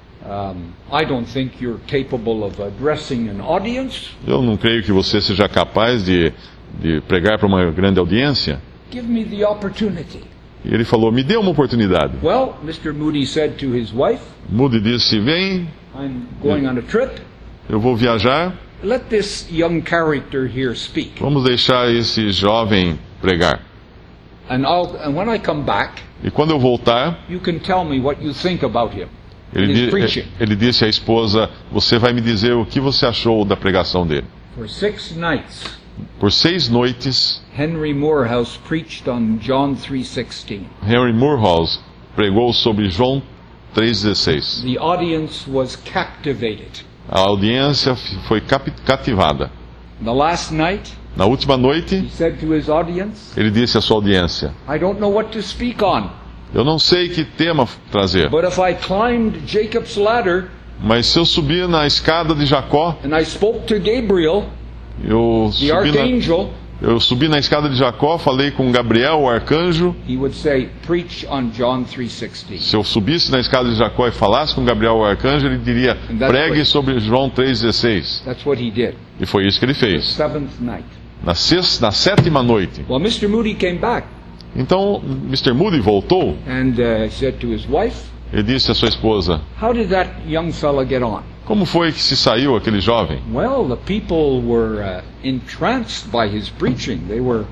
Um, I don't think you're capable of addressing an audience. Eu não creio que você seja capaz de, de pregar para uma grande audiência. Give me the opportunity. E ele falou: me dê uma oportunidade. Well, Mister Moody said to his wife, Moody disse: vem, I'm going on a trip. eu vou viajar, Let this young character here speak. vamos deixar esse jovem pregar. And, I'll, and when I come back, E quando eu voltar, you can tell me what you think about him and ele, his di- preaching. ele disse à esposa: você vai me dizer o que você achou da pregação dele. For six nights, Por seis noites, Henry Moorhouse preached on John three sixteen. Henry Moorhouse pregou sobre João três dezesseis. The audience was captivated. A audiência f- foi cap- cativada. The last night, Na última noite, he said to his audience, ele disse à sua audiência: I don't know what to speak on, eu não sei que tema f- trazer, but if I climbed Jacob's ladder mas se eu subir na escada de Jacó, and I spoke to Gabriel, eu the subi na, archangel, eu subi na escada de Jacó, falei com Gabriel, o arcanjo. he would say, preach on John three sixteen. Se eu subisse na escada de Jacó e falasse com Gabriel, o arcanjo, ele diria: pregue sobre João três dezesseis. That's what he did. E foi isso que ele The fez. seventh night. Na, sexta, na sétima noite. Well, Mister Moody came back Então, mister Moody voltou. and uh, said to his wife, Ele disse à sua esposa: how did that young fella get on? como foi que se saiu aquele jovem? Well, the people were uh, entranced by his preaching. They were,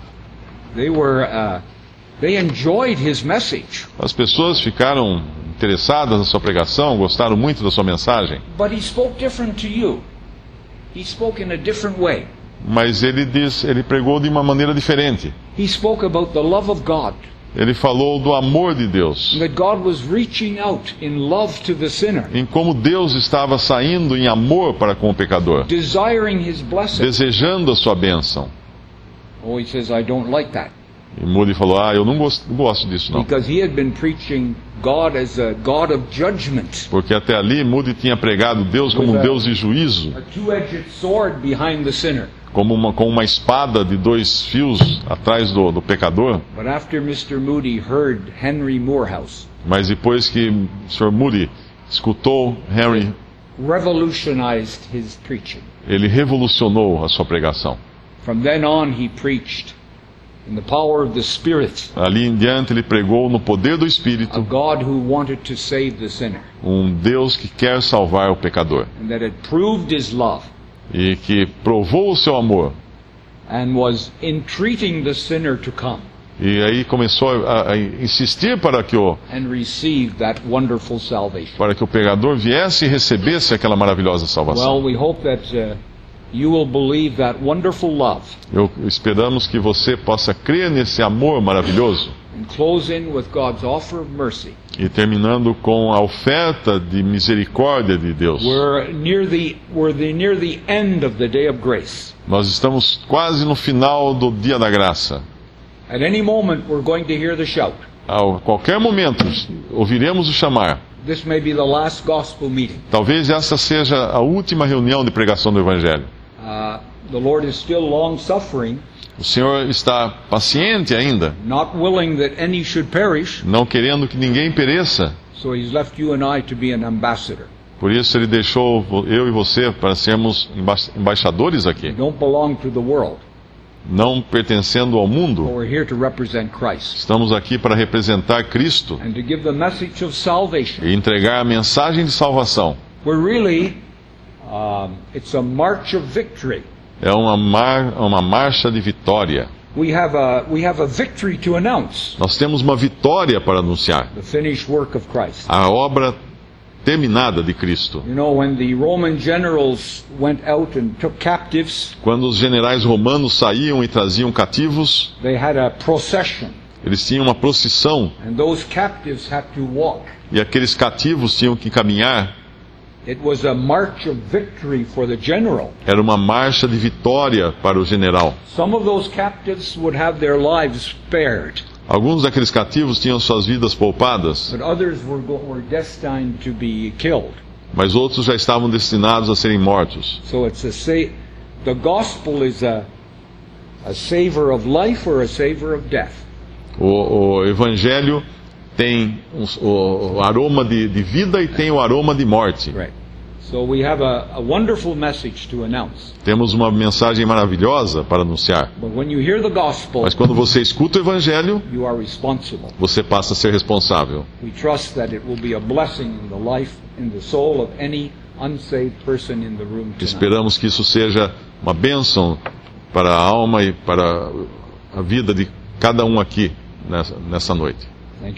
they were, uh, they enjoyed his message. As pessoas ficaram interessadas na sua pregação, gostaram muito da sua mensagem. But he spoke different to you. He spoke in a different way. Mas ele diz, ele pregou de uma maneira diferente. He spoke about the love of God, Ele falou do amor de Deus, and that God was reaching out in love to the sinner, em como Deus estava saindo em amor para com o pecador, desiring his blessing. desejando a sua bênção. Oh, he says, I don't like that. E Moody falou: ah, eu não gosto, não gosto disso não. Because he had been preaching God as a God of judgment, Porque até ali Moody tinha pregado Deus como um Deus de juízo, a two-edged sword behind the sinner. como uma, com uma espada de dois fios atrás do, do pecador. But after Mister Moody heard Henry Moorhouse Mas depois que o senhor Moody escutou Henry, revolutionized his preaching. ele revolucionou a sua pregação. From then on, he preached in the power of the Spirit, Ali em diante ele pregou no poder do a Espírito, God who wanted to save the sinner, um Deus que quer salvar o pecador and that had proved his love e que provou o seu amor. and was entreating the sinner to come E aí começou a, a insistir para que, o, and receive that wonderful salvation. para que o pecador viesse e recebesse aquela maravilhosa salvação. Well, we hope that uh, you will believe that wonderful love. Eu, esperamos que você possa crer nesse amor maravilhoso. And closing with God's offer of mercy. E terminando com a oferta de misericórdia de Deus. We're near the we're the, near the end of the day of grace. Nós estamos quase no final do dia da graça. At any moment, we're going to hear the shout. A qualquer momento ouviremos o chamar. This may be the last gospel meeting. Talvez essa seja a última reunião de pregação do Evangelho. Uh, the Lord is still long suffering, O Senhor está paciente ainda, not willing that any should perish. não querendo que ninguém pereça. So He's left you and I to be an ambassador. Por isso Ele deixou eu e você para sermos emba embaixadores We aqui, don't belong to the world, não pertencendo ao but mundo. we're here to represent Christ Estamos aqui para representar Cristo and to give the message of salvation. e entregar a mensagem de salvação. We're really, um, it's a march of victory. É uma, mar, uma marcha de vitória. We have a we have a victory to announce: Nós temos uma vitória para anunciar. the finished work of Christ. A obra terminada de Cristo. You know, when the Roman generals went out and took captives, Quando os generais romanos saíam e traziam cativos, they had a procession, eles tinham uma procissão, and those captives had to walk. e aqueles cativos tinham que caminhar. It was a march of victory for the general. Era uma marcha de vitória para o general. Some of those captives would have their lives spared, Alguns daqueles cativos tinham suas vidas poupadas, but others were, go- were destined to be killed. mas outros já estavam destinados a serem mortos. So it's a sa- the gospel is a a savor of life or a savor of death. O, o evangelho tem um, o, o aroma de, de vida e tem o aroma de morte. Right. So we have a, a wonderful message to announce. Temos uma mensagem maravilhosa para anunciar. But when you hear the gospel, Mas quando você escuta o evangelho, you are responsible. você passa a ser responsável. We trust that it will be a blessing in the life, in the soul of any unsaved person in the room tonight. Esperamos que isso seja uma bênção para a alma e para a vida de cada um aqui nessa, nessa noite.